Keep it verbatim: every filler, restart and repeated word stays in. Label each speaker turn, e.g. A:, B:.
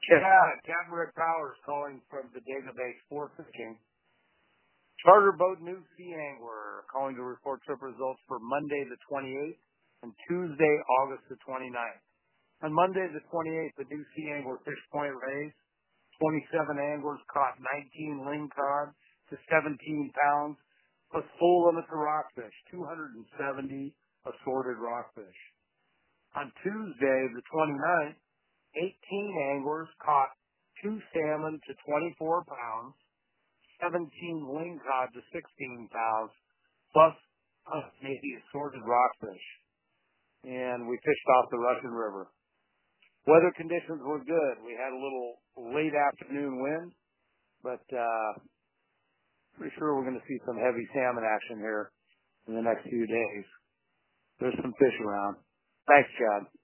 A: Chad, Captain Rick Powers calling from the Bay Sport Fishing. Charter Boat New Sea Angler calling to report trip results for Monday the twenty-eighth and Tuesday, August the twenty-ninth. On Monday the twenty-eighth, the New Sea Angler Fish Point raised. twenty-seven anglers caught nineteen lingcod to seventeen pounds, plus full limits of rockfish, two hundred seventy assorted rockfish. On Tuesday the twenty-ninth, eighteen anglers caught two salmon to twenty-four pounds, seventeen lingcod to sixteen pounds, plus uh, maybe assorted rockfish. And we fished off the Russian River. Weather conditions were good. We had a little late afternoon wind, but uh, pretty sure we're going to see some heavy salmon action here in the next few days. There's some fish around. Thanks, Chad.